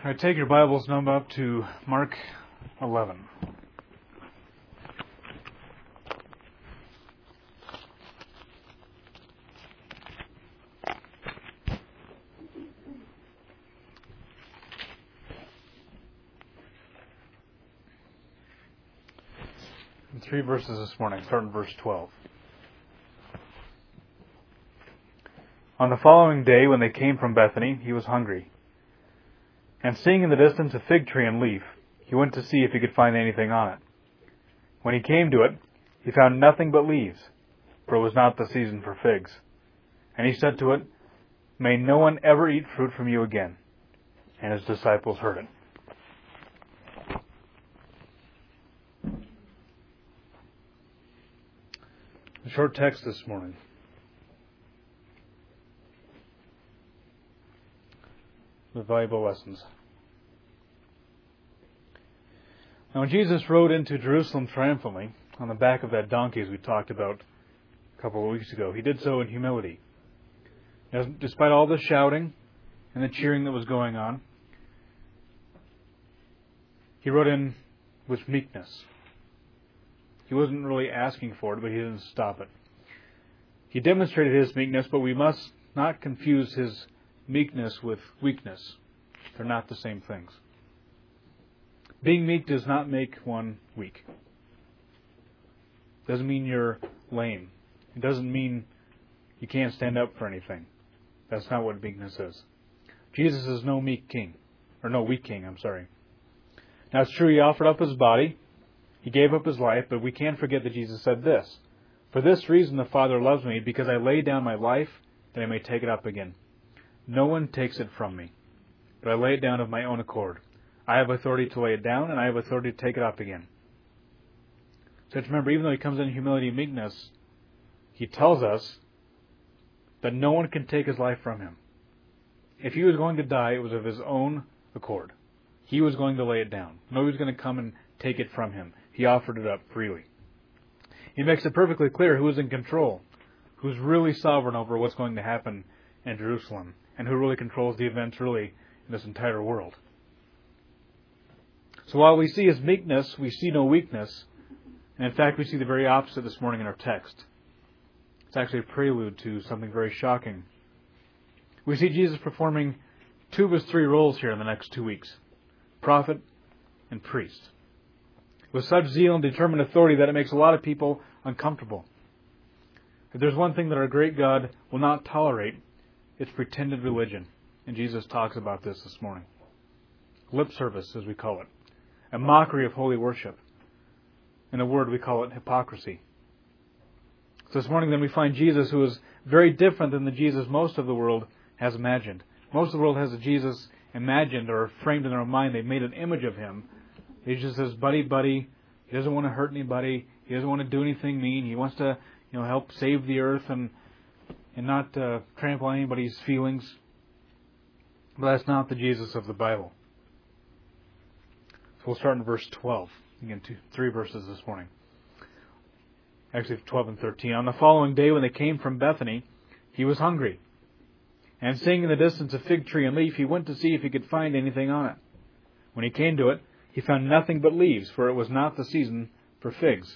All right, take your Bibles now up to Mark 11. And 3 verses this morning, starting verse 12. On the following day, when they came from Bethany, he was hungry. And seeing in the distance a fig tree and leaf, he went to see if he could find anything on it. When he came to it, he found nothing but leaves, for it was not the season for figs. And he said to it, "May no one ever eat fruit from you again." And his disciples heard it. A short text this morning. The valuable lessons. Now, when Jesus rode into Jerusalem triumphantly on the back of that donkey, as we talked about a couple of weeks ago, he did so in humility. Now, despite all the shouting and the cheering that was going on, he rode in with meekness. He wasn't really asking for it, but he didn't stop it. He demonstrated his meekness, but we must not confuse his meekness with weakness. They're not the same things. Being meek does not make one weak. It doesn't mean you're lame. It doesn't mean you can't stand up for anything. That's not what meekness is. Jesus is no weak king. Now, it's true he offered up his body. He gave up his life, but we can't forget that Jesus said this: "For this reason the Father loves me, because I lay down my life that I may take it up again. No one takes it from me, but I lay it down of my own accord. I have authority to lay it down, and I have authority to take it up again." So remember, even though he comes in humility and meekness, he tells us that no one can take his life from him. If he was going to die, it was of his own accord. He was going to lay it down. Nobody was going to come and take it from him. He offered it up freely. He makes it perfectly clear who is in control, who's really sovereign over what's going to happen in Jerusalem, and who really controls the events really in this entire world. So while we see his meekness, we see no weakness. And in fact, we see the very opposite this morning in our text. It's actually a prelude to something very shocking. We see Jesus performing 2 of his 3 roles here in the next 2 weeks: prophet and priest, with such zeal and determined authority that it makes a lot of people uncomfortable. If there's one thing that our great God will not tolerate, it's pretended religion. And Jesus talks about this morning. Lip service, as we call it. A mockery of holy worship. In a word, we call it hypocrisy. So this morning then we find Jesus, who is very different than the Jesus most of the world has imagined. Most of the world has a Jesus imagined or framed in their own mind. They've made an image of him. He's just this buddy. He doesn't want to hurt anybody. He doesn't want to do anything mean. He wants to, help save the earth and not trample on anybody's feelings. But that's not the Jesus of the Bible. So we'll start in verse 12. Again, 3 verses this morning. Actually, 12 and 13. On the following day, when they came from Bethany, he was hungry. And seeing in the distance a fig tree and leaf, he went to see if he could find anything on it. When he came to it, he found nothing but leaves, for it was not the season for figs.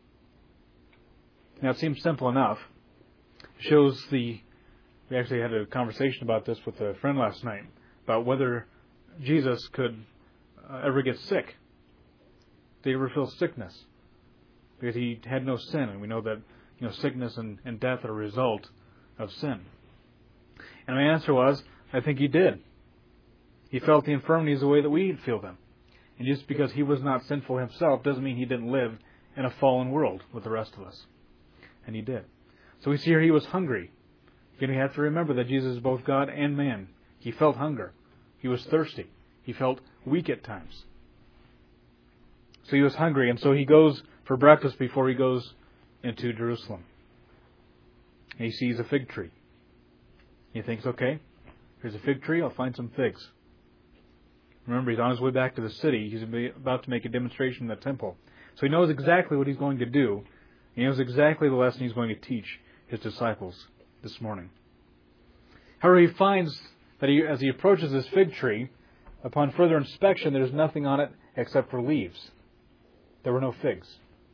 Now, it seems simple enough. It shows we actually had a conversation about this with a friend last night, about whether Jesus could ever get sick. Did he ever feel sickness? Because he had no sin, and we know that sickness and death are a result of sin. And my answer was, I think he did. He felt the infirmities the way that we feel them. And just because he was not sinful himself doesn't mean he didn't live in a fallen world with the rest of us. And he did. So we see here he was hungry. Again, we have to remember that Jesus is both God and man. He felt hunger. He was thirsty. He felt weak at times. So he was hungry, and so he goes for breakfast before he goes into Jerusalem. And he sees a fig tree. He thinks, okay, here's a fig tree, I'll find some figs. Remember, he's on his way back to the city. He's about to make a demonstration in the temple. So he knows exactly what he's going to do. He knows exactly the lesson he's going to teach his disciples this morning. However, he finds that as he approaches this fig tree, Upon further inspection, there's nothing on it except for leaves. There were no figs.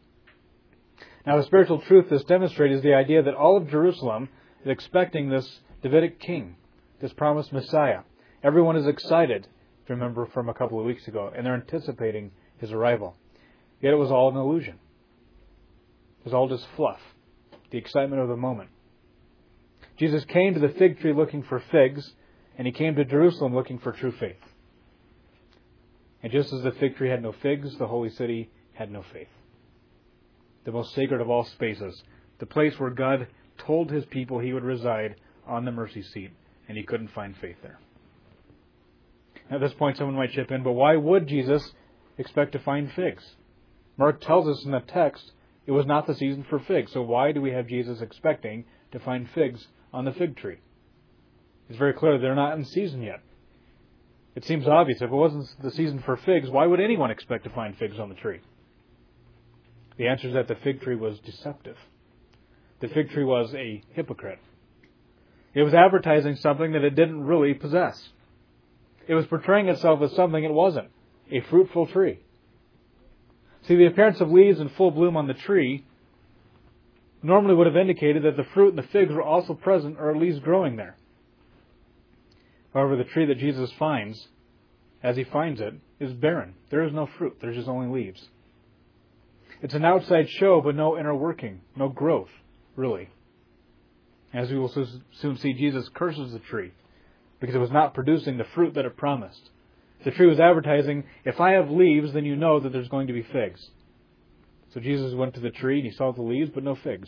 Now, the spiritual truth this demonstrates is the idea that all of Jerusalem is expecting this Davidic king, this promised Messiah. Everyone is excited, if you remember from a couple of weeks ago, and they're anticipating his arrival. Yet it was all an illusion. It was all just fluff, the excitement of the moment. Jesus came to the fig tree looking for figs, and he came to Jerusalem looking for true faith. And just as the fig tree had no figs, the holy city had no faith. The most sacred of all spaces, the place where God told his people he would reside on the mercy seat, and he couldn't find faith there. At this point, someone might chip in, but why would Jesus expect to find figs? Mark tells us in the text it was not the season for figs, so why do we have Jesus expecting to find figs on the fig tree? It's very clear they're not in season yet. It seems obvious. If it wasn't the season for figs, why would anyone expect to find figs on the tree? The answer is that the fig tree was deceptive. The fig tree was a hypocrite. It was advertising something that it didn't really possess. It was portraying itself as something it wasn't, a fruitful tree. See, the appearance of leaves in full bloom on the tree normally would have indicated that the fruit and the figs were also present, or at least growing there. However, the tree that Jesus finds, as he finds it, is barren. There is no fruit. There's just only leaves. It's an outside show, but no inner working, no growth, really. As we will soon see, Jesus curses the tree because it was not producing the fruit that it promised. The tree was advertising, if I have leaves, then you know that there's going to be figs. So Jesus went to the tree and he saw the leaves, but no figs.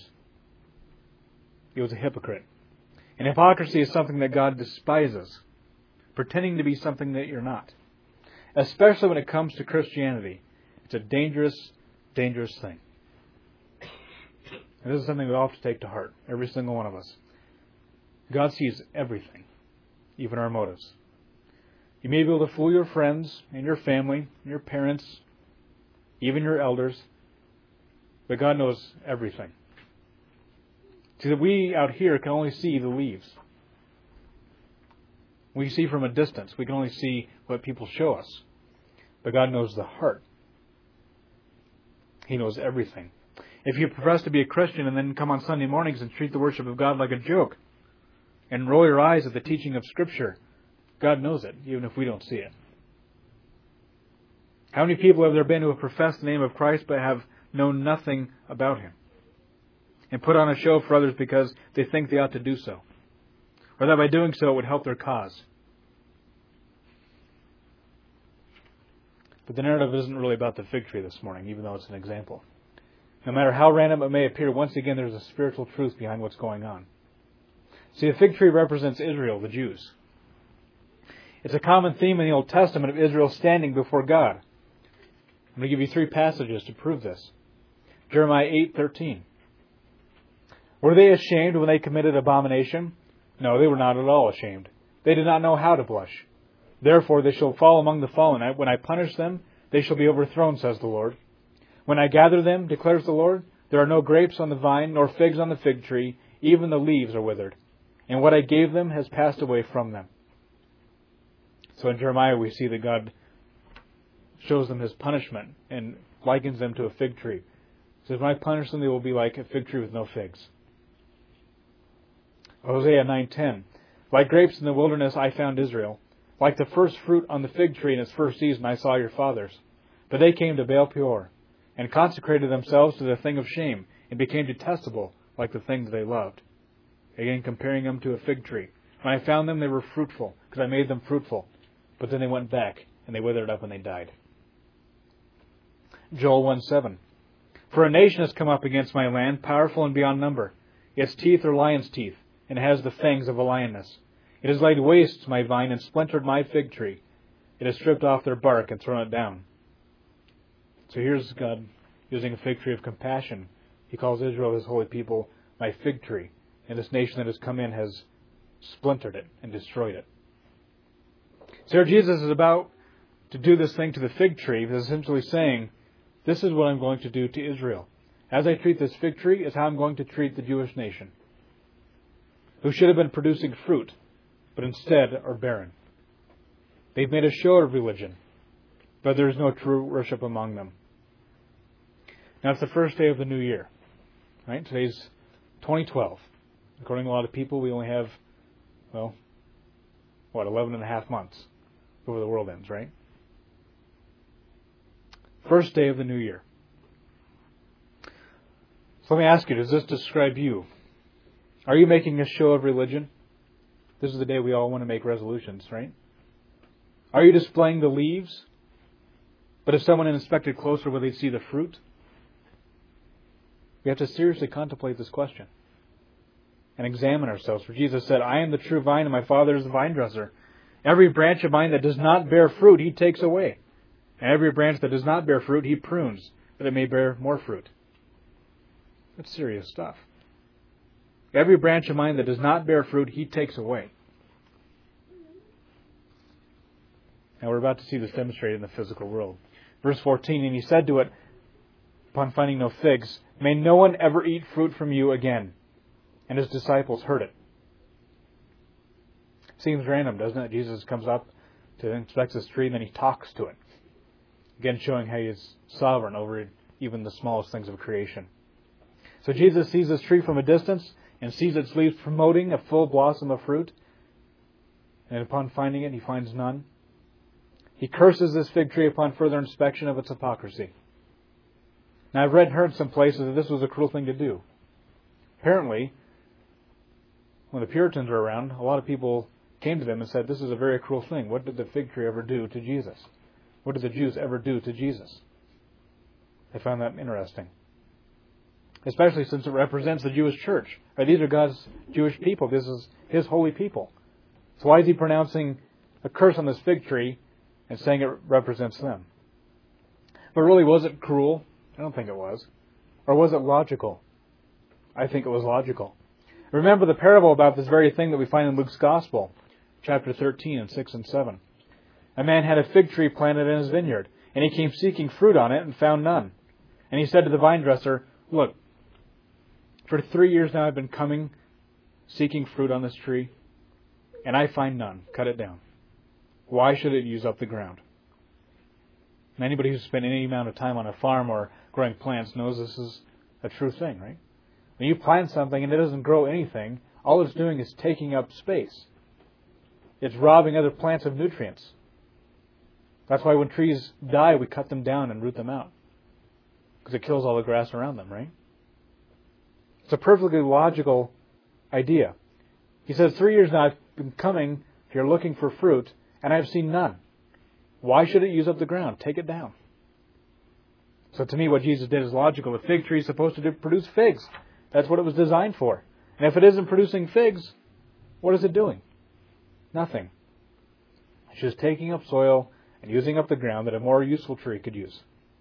He was a hypocrite. And hypocrisy is something that God despises, pretending to be something that you're not. Especially when it comes to Christianity. It's a dangerous, dangerous thing. And this is something we all have to take to heart, every single one of us. God sees everything, even our motives. You may be able to fool your friends and your family, and your parents, even your elders, but God knows everything. See, that we out here can only see the leaves. We see from a distance. We can only see what people show us. But God knows the heart. He knows everything. If you profess to be a Christian and then come on Sunday mornings and treat the worship of God like a joke and roll your eyes at the teaching of Scripture, God knows it, even if we don't see it. How many people have there been who have professed the name of Christ but have known nothing about Him and put on a show for others because they think they ought to do so, or that by doing so it would help their cause? But the narrative isn't really about the fig tree this morning, even though it's an example. No matter how random it may appear, once again there's a spiritual truth behind what's going on. See, the fig tree represents Israel, the Jews. It's a common theme in the Old Testament of Israel standing before God. I'm going to give you 3 passages to prove this. Jeremiah 8:13. Were they ashamed when they committed abomination? No, they were not at all ashamed. They did not know how to blush. Therefore they shall fall among the fallen. When I punish them, they shall be overthrown, says the Lord. When I gather them, declares the Lord, there are no grapes on the vine, nor figs on the fig tree, even the leaves are withered. And what I gave them has passed away from them. So in Jeremiah we see that God shows them His punishment and likens them to a fig tree. He says, when I punish them, they will be like a fig tree with no figs. Hosea 9:10. Like grapes in the wilderness I found Israel. Like the first fruit on the fig tree in its first season I saw your fathers. But they came to Baal Peor, and consecrated themselves to the thing of shame, and became detestable like the thing that they loved. Again, comparing them to a fig tree. When I found them, they were fruitful, because I made them fruitful. But then they went back, and they withered up and they died. Joel 1:7. For a nation has come up against my land, powerful and beyond number. Its teeth are lion's teeth, and it has the fangs of a lioness. It has laid waste my vine and splintered my fig tree. It has stripped off their bark and thrown it down. So here's God using a fig tree of compassion. He calls Israel, His holy people, my fig tree. And this nation that has come in has splintered it and destroyed it. So here Jesus is about to do this thing to the fig tree. He's essentially saying, this is what I'm going to do to Israel. As I treat this fig tree is how I'm going to treat the Jewish nation, who should have been producing fruit, but instead are barren. They've made a show of religion, but there is no true worship among them. Now it's the first day of the new year, right? Today's 2012. According to a lot of people, we only have, 11 and a half months before the world ends, right? First day of the new year. So let me ask you, does this describe you? Are you making a show of religion? This is the day we all want to make resolutions, right? Are you displaying the leaves? But if someone inspected closer, will they see the fruit? We have to seriously contemplate this question and examine ourselves. For Jesus said, I am the true vine, and my Father is the vine dresser. Every branch of mine that does not bear fruit, He takes away. And every branch that does not bear fruit, He prunes, that it may bear more fruit. That's serious stuff. Every branch of mine that does not bear fruit, He takes away. Now we're about to see this demonstrated in the physical world. Verse 14, and He said to it, upon finding no figs, may no one ever eat fruit from you again. And His disciples heard it. Seems random, doesn't it? Jesus comes up to inspect this tree, and then He talks to it. Again, showing how He is sovereign over even the smallest things of creation. So Jesus sees this tree from a distance and sees its leaves promoting a full blossom of fruit. And upon finding it, He finds none. He curses this fig tree upon further inspection of its hypocrisy. Now, I've read and heard some places that this was a cruel thing to do. Apparently, when the Puritans were around, a lot of people came to them and said, this is a very cruel thing. What did the fig tree ever do to Jesus? What did the Jews ever do to Jesus? I found that interesting. Especially since it represents the Jewish church. Right? These are God's Jewish people. This is His holy people. So why is He pronouncing a curse on this fig tree and saying it represents them? But really, was it cruel? I don't think it was. Or was it logical? I think it was logical. Remember the parable about this very thing that we find in Luke's Gospel, chapter 13 and 6 and 7. A man had a fig tree planted in his vineyard, and he came seeking fruit on it and found none. And he said to the vine dresser, look, for 3 years now I've been coming, seeking fruit on this tree, and I find none. Cut it down. Why should it use up the ground? And anybody who's spent any amount of time on a farm or growing plants knows this is a true thing, right? When you plant something and it doesn't grow anything, all it's doing is taking up space. It's robbing other plants of nutrients. That's why when trees die, we cut them down and root them out. Because it kills all the grass around them, right? It's a perfectly logical idea. He says, 3 years now I've been coming here looking for fruit, and I've seen none. Why should it use up the ground? Take it down. So to me, what Jesus did is logical. The fig tree is supposed to produce figs. That's what it was designed for. And if it isn't producing figs, what is it doing? Nothing. It's just taking up soil and using up the ground that a more useful tree could use.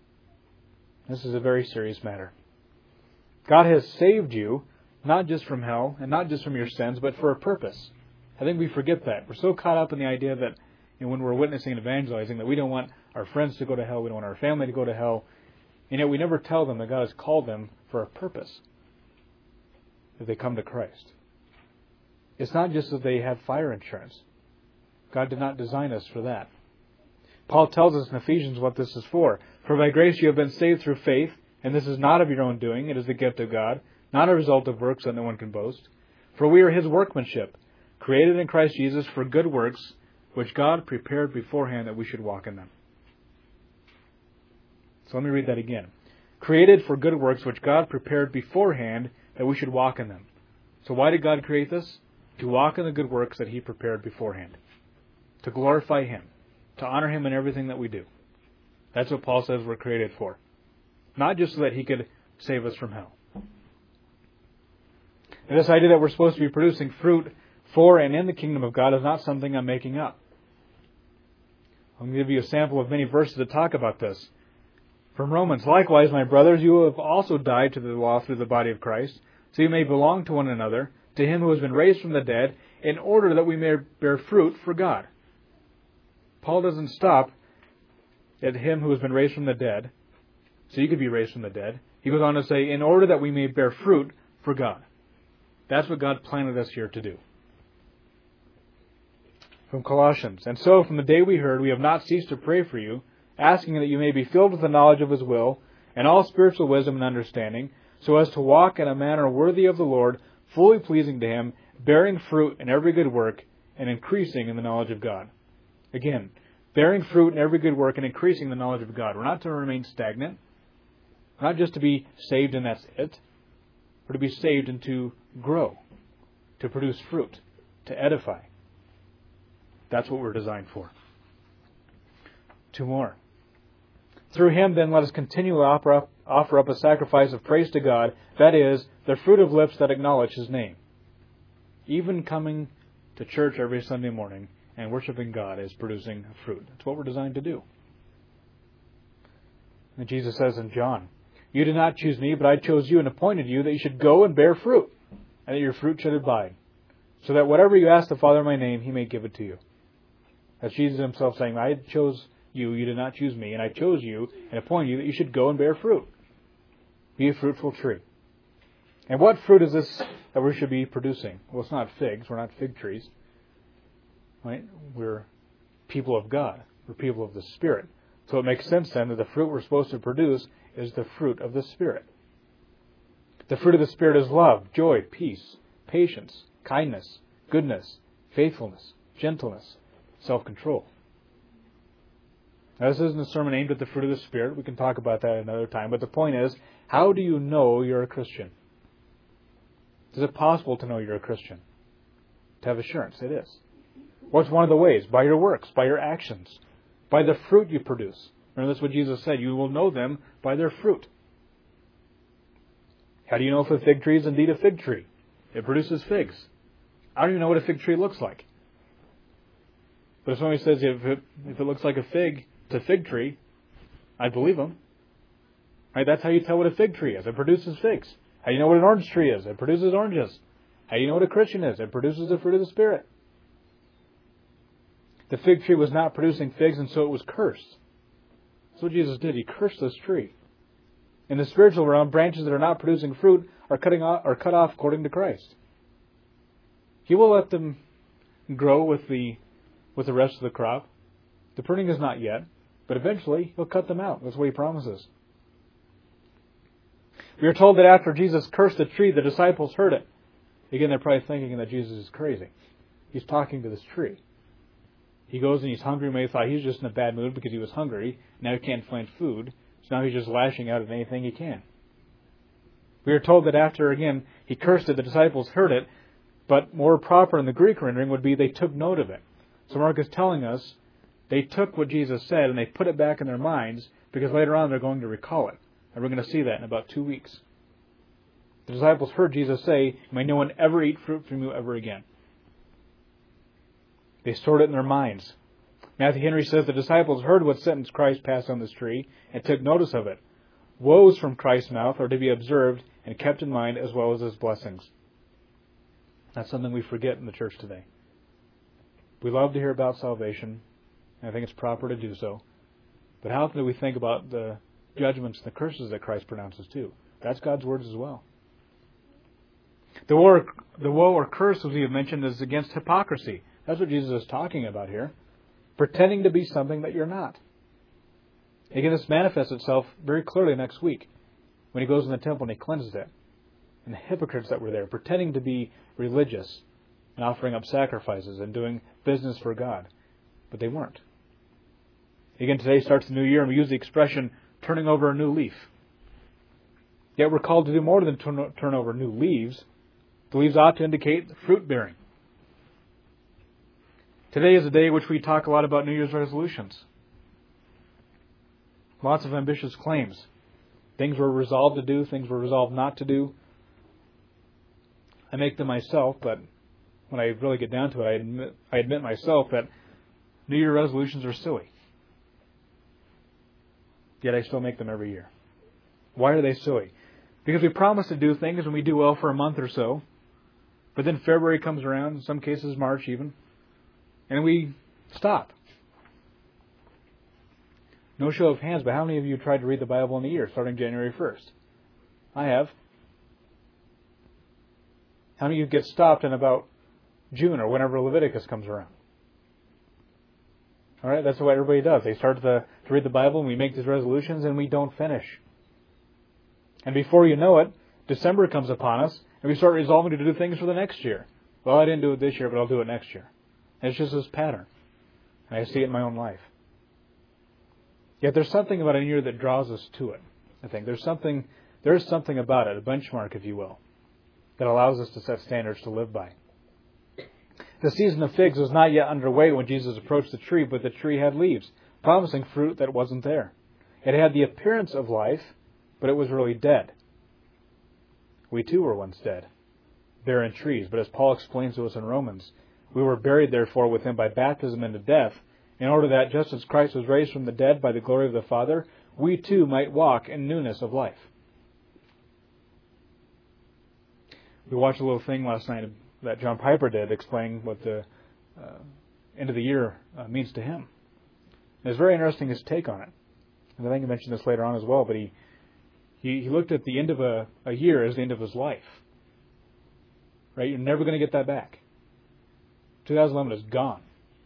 This is a very serious matter. God has saved you, not just from hell, and not just from your sins, but for a purpose. I think we forget that. We're so caught up in the idea that when we're witnessing and evangelizing, that we don't want our friends to go to hell, we don't want our family to go to hell, and yet we never tell them that God has called them for a purpose if they come to Christ. It's not just that they have fire insurance. God did not design us for that. Paul tells us in Ephesians what this is for. For by grace you have been saved through faith, and this is not of your own doing, it is the gift of God, not a result of works that no one can boast. For we are His workmanship, created in Christ Jesus for good works, which God prepared beforehand that we should walk in them. So let me read that again. Created for good works, which God prepared beforehand that we should walk in them. So why did God create this? To walk in the good works that He prepared beforehand. To glorify Him. To honor Him in everything that we do. That's what Paul says we're created for. Not just so that He could save us from hell. And this idea that we're supposed to be producing fruit for and in the kingdom of God is not something I'm making up. I'm going to give you a sample of many verses that talk about this. From Romans, likewise, my brothers, you have also died to the law through the body of Christ, so you may belong to one another, to Him who has been raised from the dead, in order that we may bear fruit for God. Paul doesn't stop at Him who has been raised from the dead, so you could be raised from the dead. He goes on to say, in order that we may bear fruit for God. That's what God planted us here to do. From Colossians. And so, from the day we heard, we have not ceased to pray for you, asking that you may be filled with the knowledge of His will, and all spiritual wisdom and understanding, so as to walk in a manner worthy of the Lord, fully pleasing to Him, bearing fruit in every good work, and increasing in the knowledge of God. Again, bearing fruit in every good work and increasing the knowledge of God. We're not to remain stagnant. We're not just to be saved and that's it. We're to be saved and to grow, to produce fruit, to edify. That's what we're designed for. 2 more. Through Him, then, let us continually offer up a sacrifice of praise to God, that is, the fruit of lips that acknowledge His name. Even coming to church every Sunday morning and worshiping God is producing fruit. That's what we're designed to do. And Jesus says in John, "You did not choose me, but I chose you and appointed you that you should go and bear fruit, and that your fruit should abide, so that whatever you ask the Father in my name, He may give it to you." That's Jesus Himself saying, "I chose you, you did not choose me, and I chose you and appointed you that you should go and bear fruit. Be a fruitful tree." And what fruit is this that we should be producing? Well, it's not figs. We're not fig trees. Right? We're people of God. We're people of the Spirit. So it makes sense then that the fruit we're supposed to produce is the fruit of the Spirit. The fruit of the Spirit is love, joy, peace, patience, kindness, goodness, faithfulness, gentleness, self-control. Now, this isn't a sermon aimed at the fruit of the Spirit. We can talk about that another time. But the point is, how do you know you're a Christian? Is it possible to know you're a Christian? To have assurance? It is. What's one of the ways? By your works, by your actions, by the fruit you produce. Remember, that's what Jesus said. You will know them by their fruit. How do you know if a fig tree is indeed a fig tree? It produces figs. I don't even know what a fig tree looks like. But if somebody says if it looks like a fig, it's a fig tree, I believe them. Right? That's how you tell what a fig tree is. It produces figs. How do you know what an orange tree is? It produces oranges. How do you know what a Christian is? It produces the fruit of the Spirit. The fig tree was not producing figs, and so it was cursed. That's what Jesus did. He cursed this tree. In the spiritual realm, branches that are not producing fruit are cut off according to Christ. He will let them grow with the rest of the crop. The pruning is not yet, but eventually He'll cut them out. That's what He promises. We are told that after Jesus cursed the tree, the disciples heard it. Again, they're probably thinking that Jesus is crazy. He's talking to this tree. He goes and he's hungry. Maybe thought he's just in a bad mood because he was hungry. Now he can't find food. So now he's just lashing out at anything he can. We are told that after, again, He cursed it, the disciples heard it. But more proper in the Greek rendering would be they took note of it. So Mark is telling us they took what Jesus said and they put it back in their minds because later on they're going to recall it. And we're going to see that in about 2 weeks. The disciples heard Jesus say, "May no one ever eat fruit from you ever again." They stored it in their minds. Matthew Henry says the disciples heard what sentence Christ passed on this tree and took notice of it. Woes from Christ's mouth are to be observed and kept in mind as well as His blessings. That's something we forget in the church today. We love to hear about salvation, and I think it's proper to do so. But how often do we think about the judgments and the curses that Christ pronounces too? That's God's words as well. The woe or curse, as we have mentioned, is against hypocrisy. That's what Jesus is talking about here. Pretending to be something that you're not. Again, this manifests itself very clearly next week when He goes in the temple and He cleanses it. And the hypocrites that were there, pretending to be religious and offering up sacrifices and doing business for God. But they weren't. Again, today starts the new year and we use the expression turning over a new leaf. Yet we're called to do more than turn over new leaves. The leaves ought to indicate fruit bearing. Today is a day in which we talk a lot about New Year's resolutions. Lots of ambitious claims. Things we're resolved to do, things we're resolved not to do. I make them myself, but when I really get down to it, I admit myself that New Year resolutions are silly. Yet I still make them every year. Why are they silly? Because we promise to do things and we do well for a month or so, but then February comes around, in some cases March even, and we stop. No show of hands, but how many of you tried to read the Bible in a year, starting January 1st? I have. How many of you get stopped in about June or whenever Leviticus comes around? All right, that's what everybody does. They start to read the Bible, and we make these resolutions, and we don't finish. And before you know it, December comes upon us, and we start resolving to do things for the next year. Well, I didn't do it this year, but I'll do it next year. And it's just this pattern. And I see it in my own life. Yet there's something about a year that draws us to it. I think there's something about it, a benchmark, if you will, that allows us to set standards to live by. The season of figs was not yet underway when Jesus approached the tree, but the tree had leaves, promising fruit that wasn't there. It had the appearance of life, but it was really dead. We too were once dead, barren trees, but as Paul explains to us in Romans, we were buried therefore with him by baptism into death, in order that just as Christ was raised from the dead by the glory of the Father, we too might walk in newness of life. We watched a little thing last night that John Piper did explaining what the end of the year means to him. And it's very interesting his take on it. And I think I mentioned this later on as well, but he looked at the end of a year as the end of his life. Right? You're never going to get that back. 2011 is gone.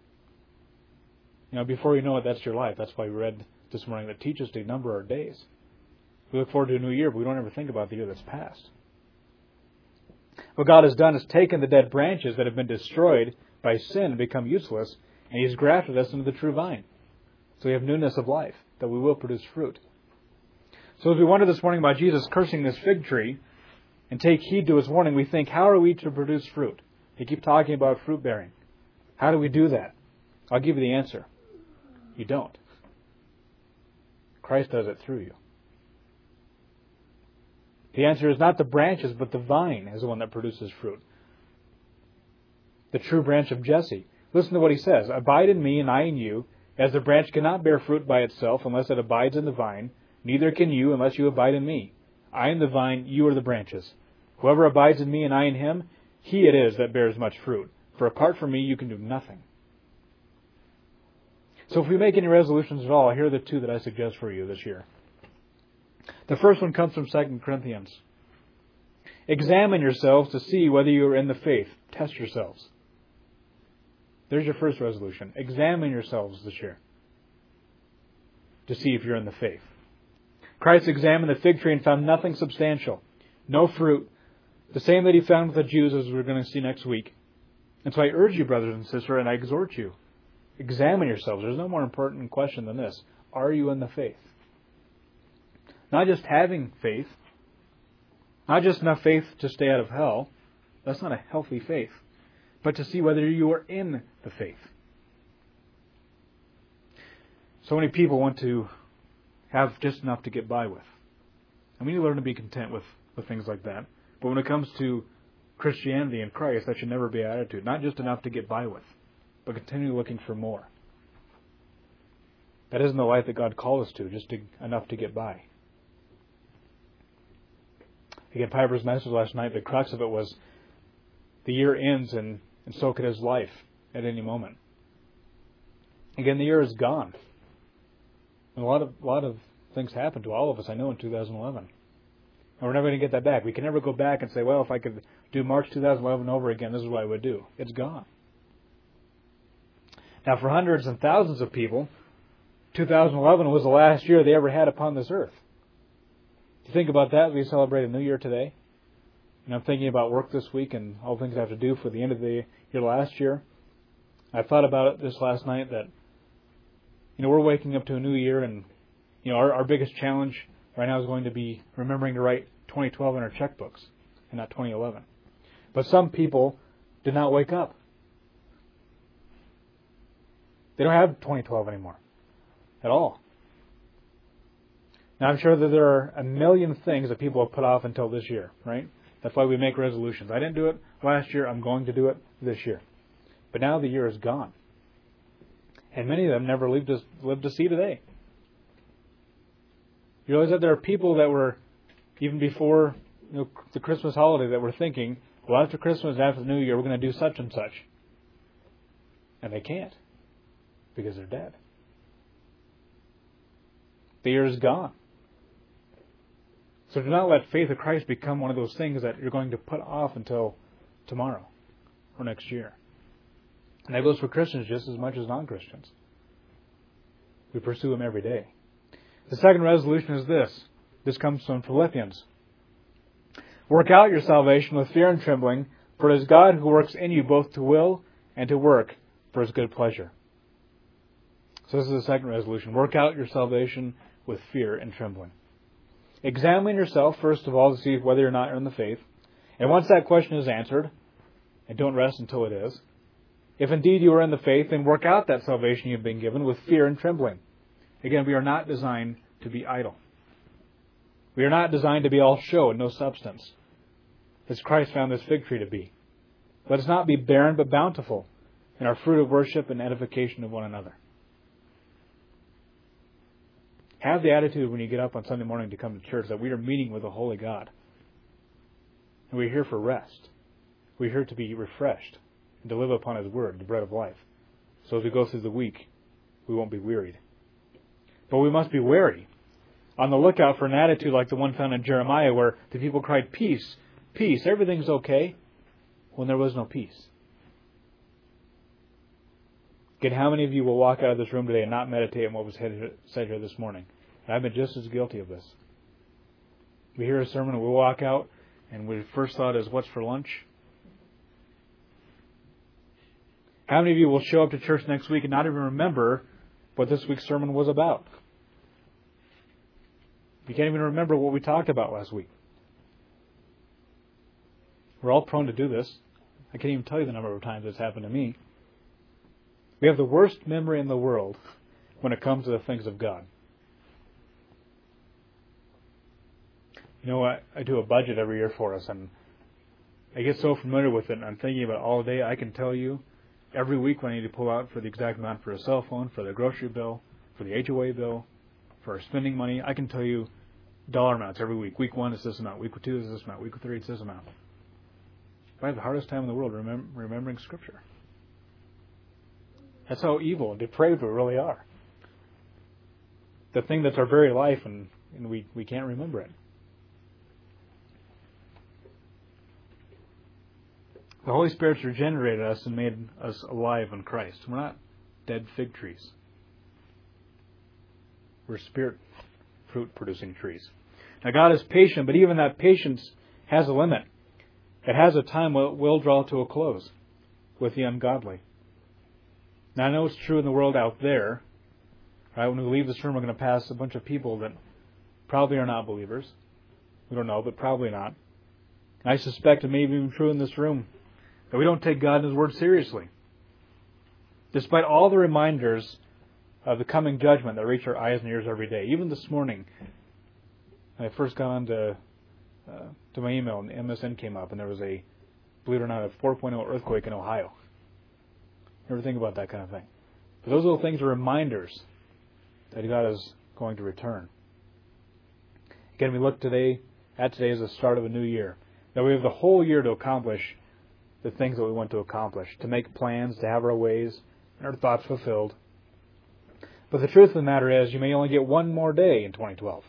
Before you know it, that's your life. That's why we read this morning that teach us to number our days. We look forward to a new year, but we don't ever think about the year that's passed. What God has done is taken the dead branches that have been destroyed by sin and become useless, and He's grafted us into the true vine. So we have newness of life, that we will produce fruit. So as we wonder this morning about Jesus cursing this fig tree, and take heed to His warning, we think, how are we to produce fruit? He keeps talking about fruit bearing. How do we do that? I'll give you the answer. You don't. Christ does it through you. The answer is not the branches, but the vine is the one that produces fruit. The true branch of Jesse. Listen to what he says. Abide in me and I in you, as the branch cannot bear fruit by itself unless it abides in the vine, neither can you unless you abide in me. I am the vine, you are the branches. Whoever abides in me and I in him, he it is that bears much fruit. For apart from me you can do nothing. So if we make any resolutions at all, here are the two that I suggest for you this year. The first one comes from 2 Corinthians. Examine yourselves to see whether you are in the faith. Test yourselves. There's your first resolution. Examine yourselves this year to see if you're in the faith. Christ examined the fig tree and found nothing substantial. No fruit. The same that He found with the Jews, as we're going to see next week. And so I urge you, brothers and sisters, and I exhort you, examine yourselves. There's no more important question than this. Are you in the faith? Not just having faith. Not just enough faith to stay out of hell. That's not a healthy faith. But to see whether you are in the faith. So many people want to have just enough to get by with. And we need to learn to be content with things like that. But when it comes to Christianity and Christ, that should never be our attitude. Not just enough to get by with, but continue looking for more. That isn't the life that God called us to, just enough to get by. Again, Piper's message last night, the crux of it was the year ends and so could his life at any moment. Again, the year is gone. And a lot of things happened to all of us, I know, in 2011. And we're never going to get that back. We can never go back and say, well, if I could do March 2011 over again, this is what I would do. It's gone. Now, for hundreds and thousands of people, 2011 was the last year they ever had upon this earth. If you think about that, we celebrate a new year today. And I'm thinking about work this week and all the things I have to do for the end of the year last year. I thought about it this last night that, we're waking up to a new year, and, our biggest challenge right now is going to be remembering to write 2012 in our checkbooks and not 2011. But some people did not wake up. They don't have 2012 anymore at all. Now, I'm sure that there are a million things that people have put off until this year, right? That's why we make resolutions. I didn't do it last year. I'm going to do it this year. But now the year is gone. And many of them never lived to see today. You realize that there are people that were, even before the Christmas holiday, that were thinking, well, after Christmas, after the New Year, we're going to do such and such. And they can't, because they're dead. The year is gone. So do not let faith of Christ become one of those things that you're going to put off until tomorrow or next year. And that goes for Christians just as much as non-Christians. We pursue Him every day. The second resolution is this. This comes from Philippians. Work out your salvation with fear and trembling, for it is God who works in you both to will and to work for His good pleasure. So this is the second resolution. Work out your salvation with fear and trembling. Examine yourself, first of all, to see whether or not you're in the faith. And once that question is answered, and don't rest until it is, if indeed you are in the faith, then work out that salvation you've been given with fear and trembling. Again, we are not designed to be idle. We are not designed to be all show and no substance, as Christ found this fig tree to be. Let us not be barren but bountiful in our fruit of worship and edification of one another. Have the attitude when you get up on Sunday morning to come to church that we are meeting with a holy God. And we're here for rest. We're here to be refreshed and to live upon His Word, the bread of life. So as we go through the week, we won't be wearied. But we must be wary, on the lookout for an attitude like the one found in Jeremiah, where the people cried, "Peace, peace, everything's okay," when there was no peace. Again, how many of you will walk out of this room today and not meditate on what was said here this morning? And I've been just as guilty of this. We hear a sermon and we walk out, and we first thought is, what's for lunch? How many of you will show up to church next week and not even remember what this week's sermon was about? You can't even remember what we talked about last week. We're all prone to do this. I can't even tell you the number of times it's happened to me. We have the worst memory in the world when it comes to the things of God. You know what? I do a budget every year for us, and I get so familiar with it, and I'm thinking about it all day. I can tell you every week when I need to pull out for the exact amount for a cell phone, for the grocery bill, for the HOA bill, for our spending money. I can tell you dollar amounts every week. Week 1 is this amount. Week 2 is this amount. Week 3 is this amount. I have the hardest time in the world remembering Scripture. That's how evil and depraved we really are. The thing that's our very life, and we can't remember it. The Holy Spirit's regenerated us and made us alive in Christ. We're not dead fig trees. We're Spirit fruit-producing trees. Now, God is patient, but even that patience has a limit. It has a time when it will draw to a close with the ungodly. Now, I know it's true in the world out there. Right? When we leave this room, we're going to pass a bunch of people that probably are not believers. We don't know, but probably not. And I suspect it may be even true in this room that we don't take God and His Word seriously. Despite all the reminders of the coming judgment that reach our eyes and ears every day. Even this morning, when I first got on to my email, and MSN came up, and there was a, believe it or not, a 4.0 earthquake in Ohio. Never think about that kind of thing. But those little things are reminders that God is going to return. Again, we look at today as the start of a new year. Now we have the whole year to accomplish the things that we want to accomplish, to make plans, to have our ways and our thoughts fulfilled. But the truth of the matter is, you may only get one more day in 2012.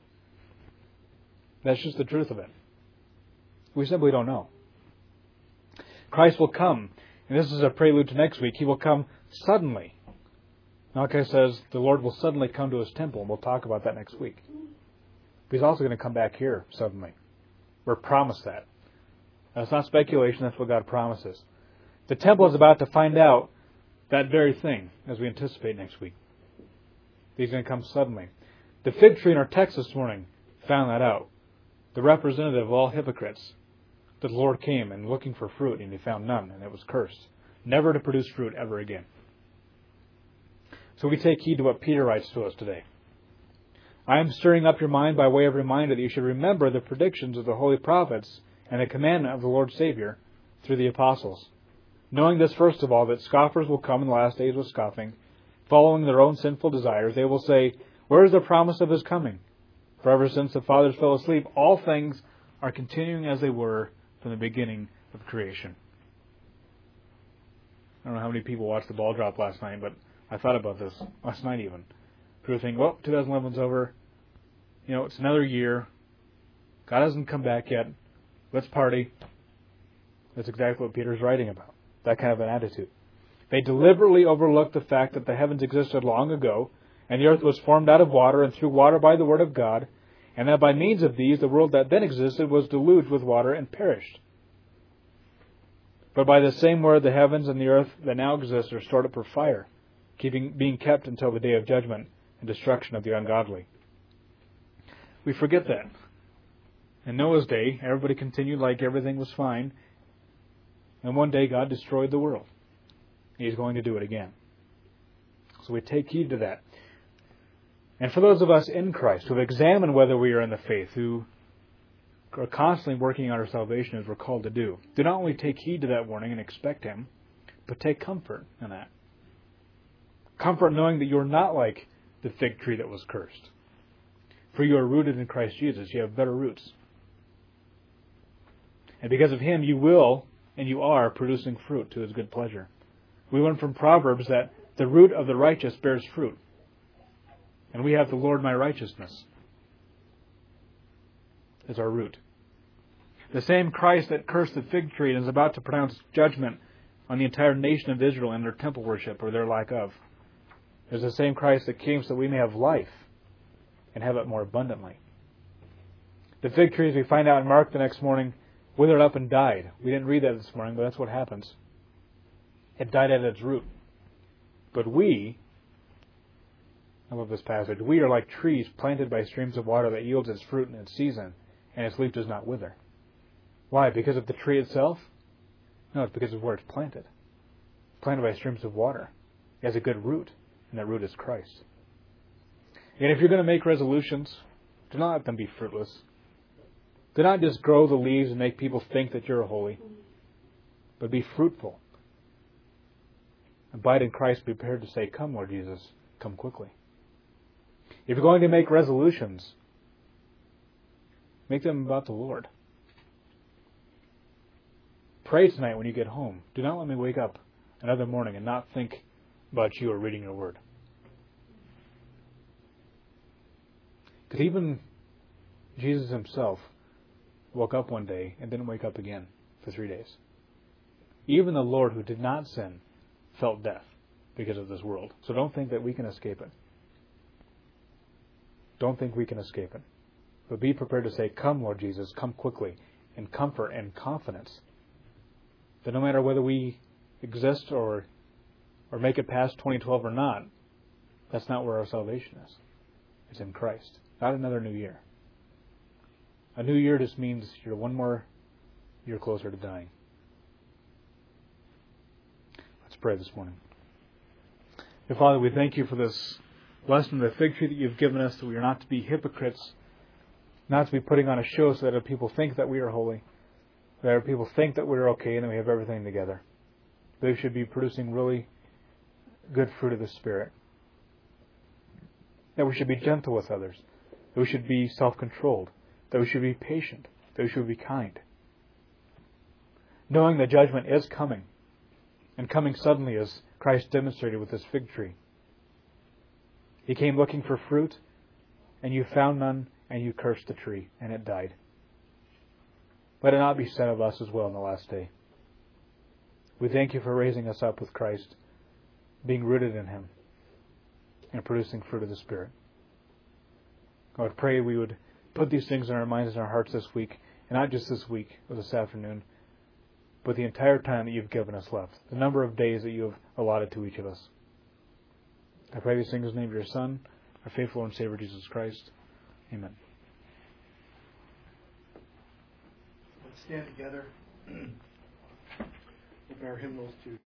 That's just the truth of it. We simply don't know. Christ will come, and this is a prelude to next week. He will come suddenly. Malachi says the Lord will suddenly come to His temple, and we'll talk about that next week. But He's also going to come back here suddenly. We're promised that. Now, it's not speculation, that's what God promises. The temple is about to find out that very thing as we anticipate next week. He's going to come suddenly. The fig tree in our text this morning found that out. The representative of all hypocrites. The Lord came and looking for fruit, and He found none, and it was cursed. Never to produce fruit ever again. So we take heed to what Peter writes to us today. I am stirring up your mind by way of reminder that you should remember the predictions of the holy prophets and the commandment of the Lord Savior through the apostles. Knowing this, first of all, that scoffers will come in the last days with scoffing, following their own sinful desires. They will say, where is the promise of His coming? For ever since the fathers fell asleep, all things are continuing as they were from the beginning of creation. I don't know how many people watched the ball drop last night, but I thought about this last night even. People think, well, 2011's over. You know, it's another year. God hasn't come back yet. Let's party. That's exactly what Peter's writing about. That kind of an attitude. They deliberately overlook the fact that the heavens existed long ago And the earth was formed out of water and through water by the word of God, and that by means of these the world that then existed was deluged with water and perished. But by the same word the heavens and the earth that now exist are stored up for fire, being kept until the day of judgment and destruction of the ungodly. We forget that. In Noah's day, everybody continued like everything was fine, and one day God destroyed the world. He's going to do it again. So we take heed to that. And for those of us in Christ who have examined whether we are in the faith, who are constantly working on our salvation as we're called to do, do not only take heed to that warning and expect Him, but take comfort in that. Comfort knowing that you're not like the fig tree that was cursed. For you are rooted in Christ Jesus. You have better roots. And because of Him, you will and you are producing fruit to His good pleasure. We learn from Proverbs that the root of the righteous bears fruit. And we have the Lord my righteousness as our root. The same Christ that cursed the fig tree and is about to pronounce judgment on the entire nation of Israel and their temple worship or their lack of, is the same Christ that came so that we may have life and have it more abundantly. The fig tree, as we find out in Mark the next morning, withered up and died. We didn't read that this morning, but that's what happens. It died at its root. But we, I love this passage, we are like trees planted by streams of water that yields its fruit in its season, and its leaf does not wither. Why? Because of the tree itself? No, it's because of where it's planted. Planted by streams of water. It has a good root, and that root is Christ. And if you're going to make resolutions, do not let them be fruitless. Do not just grow the leaves and make people think that you're holy, but be fruitful. Abide in Christ, be prepared to say, "Come, Lord Jesus, come quickly." If you're going to make resolutions, make them about the Lord. Pray tonight when you get home. Do not let me wake up another morning and not think about you or reading your word. Because even Jesus Himself woke up one day and didn't wake up again for 3 days. Even the Lord who did not sin felt death because of this world. So don't think that we can escape it. Don't think we can escape it. But be prepared to say, "Come, Lord Jesus, come quickly," in comfort and confidence that no matter whether we exist or make it past 2012 or not, that's not where our salvation is. It's in Christ. Not another new year. A new year just means you're one more year closer to dying. Let's pray this morning. Dear Father, we thank You for this lesson of the fig tree that You've given us, that we are not to be hypocrites, not to be putting on a show so that people think that we are holy, that people think that we're okay and that we have everything together. They should be producing really good fruit of the Spirit. That we should be gentle with others, that we should be self-controlled, that we should be patient, that we should be kind. Knowing that judgment is coming, and coming suddenly as Christ demonstrated with this fig tree. He came looking for fruit, and You found none, and You cursed the tree, and it died. Let it not be said of us as well in the last day. We thank You for raising us up with Christ, being rooted in Him, and producing fruit of the Spirit. I would pray we would put these things in our minds and our hearts this week, and not just this week or this afternoon, but the entire time that You've given us left, the number of days that You have allotted to each of us. I pray these things in the name of Your Son, our faithful Lord and Savior, Jesus Christ. Amen. Let's stand together. Open our hymnals to